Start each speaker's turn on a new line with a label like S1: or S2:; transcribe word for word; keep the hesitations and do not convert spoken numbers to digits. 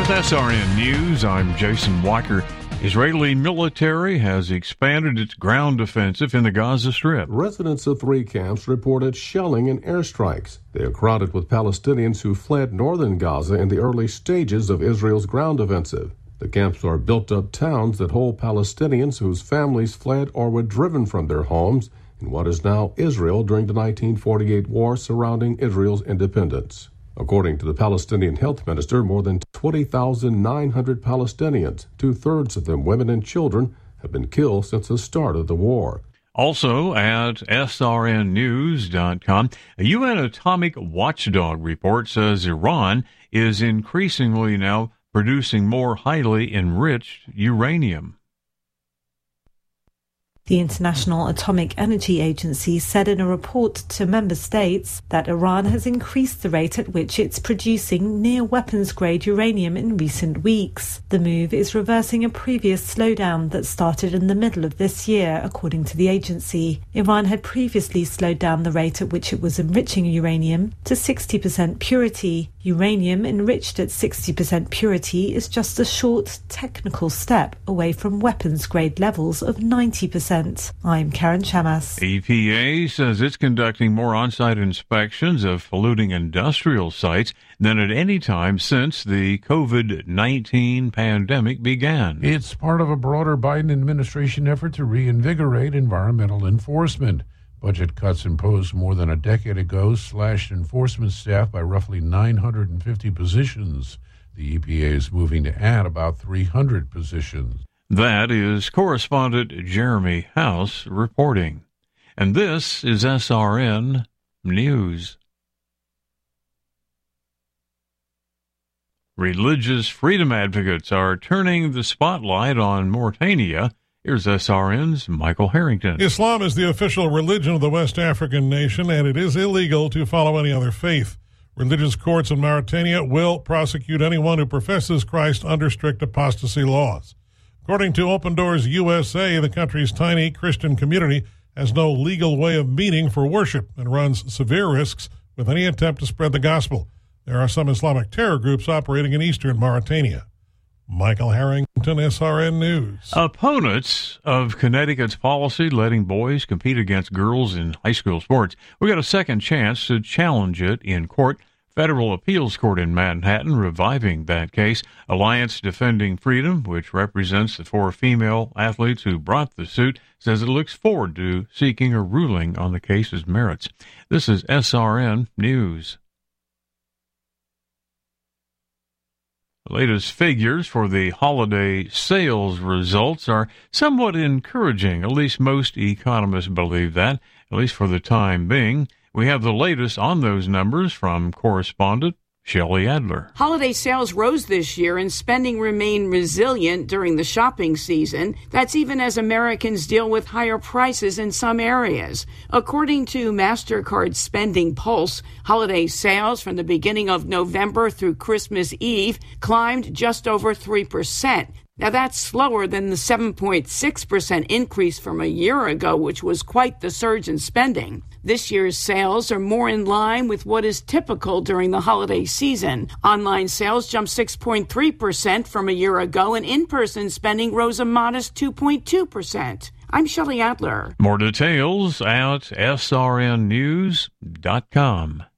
S1: With S R N News, I'm Jason Walker. Israeli military has expanded its ground offensive in the Gaza Strip.
S2: Residents of three camps reported shelling and airstrikes. They are crowded with Palestinians who fled northern Gaza in the early stages of Israel's ground offensive. The camps are built-up towns that hold Palestinians whose families fled or were driven from their homes in what is now Israel during the nineteen forty-eight war surrounding Israel's independence. According to the Palestinian health minister, more than twenty thousand nine hundred Palestinians, two-thirds of them women and children, have been killed since the start of the war.
S1: Also at S R N news dot com, a U N atomic watchdog report says Iran is increasingly now producing more highly enriched uranium.
S3: The International Atomic Energy Agency said in a report to member states that Iran has increased the rate at which it's producing near-weapons-grade uranium in recent weeks. The move is reversing a previous slowdown that started in the middle of this year, according to the agency. Iran had previously slowed down the rate at which it was enriching uranium to sixty percent purity. Uranium enriched at sixty percent purity is just a short technical step away from weapons-grade levels of ninety percent. I'm Karen Chamas.
S1: E P A says it's conducting more on-site inspections of polluting industrial sites than at any time since the covid nineteen pandemic began.
S4: It's part of a broader Biden administration effort to reinvigorate environmental enforcement. Budget cuts imposed more than a decade ago slashed enforcement staff by roughly nine hundred fifty positions. The E P A is moving to add about three hundred positions.
S1: That is correspondent Jeremy House reporting. And this is S R N News. Religious freedom advocates are turning the spotlight on Mauritania. Here's S R N's Michael Harrington.
S5: Islam is the official religion of the West African nation, and it is illegal to follow any other faith. Religious courts in Mauritania will prosecute anyone who professes Christ under strict apostasy laws. According to Open Doors U S A, the country's tiny Christian community has no legal way of meeting for worship and runs severe risks with any attempt to spread the gospel. There are some Islamic terror groups operating in eastern Mauritania. Michael Harrington, S R N News.
S1: Opponents of Connecticut's policy letting boys compete against girls in high school sports will get a second chance to challenge it in court. Federal Appeals Court in Manhattan reviving that case. Alliance Defending Freedom, which represents the four female athletes who brought the suit, says it looks forward to seeking a ruling on the case's merits. This is S R N News. The latest figures for the holiday sales results are somewhat encouraging. At least most economists believe that, at least for the time being. We have the latest on those numbers from correspondent Shelley Adler.
S6: Holiday sales rose this year and spending remained resilient during the shopping season. That's even as Americans deal with higher prices in some areas. According to MasterCard Spending Pulse, holiday sales from the beginning of November through Christmas Eve climbed just over three percent. Now, that's slower than the seven point six percent increase from a year ago, which was quite the surge in spending. This year's sales are more in line with what is typical during the holiday season. Online sales jumped six point three percent from a year ago, and in-person spending rose a modest two point two percent. I'm Shelley Adler.
S1: More details at S R N news dot com.